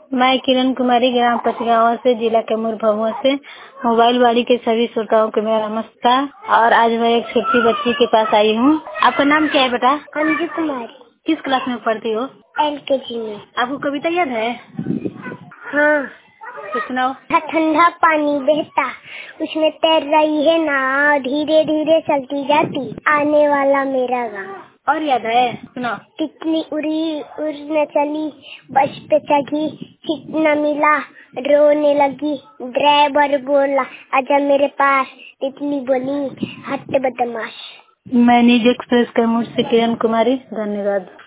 मैं किरण कुमारी ग्राम पचगांव से जिला कैमूर भभुआ से मोबाइल वाली के सभी श्रोताओं को मेरा नमस्कार। और आज मैं एक छोटी बच्ची के पास आई हूँ। आपका नाम क्या है बेटा? अंजू कुमारी। किस क्लास में पढ़ती हो? LKG में। आपको कविता याद है? हाँ। तो सुनाओ। ठंडा पानी बहता उसमें तैर रही है नाव, धीरे धीरे चलती जाती आने वाला मेरा गाँव। और याद है? सुनाओ। तितली उड़ी उड़ न चली, बस पे चढ़ी सीट न मिला, रोने लगी, ड्राइवर बोला आजा मेरे पास, तितली बोली हट बदमाश। मैं न्यूज एक्सप्रेस कैमूर से किरण कुमारी, धन्यवाद।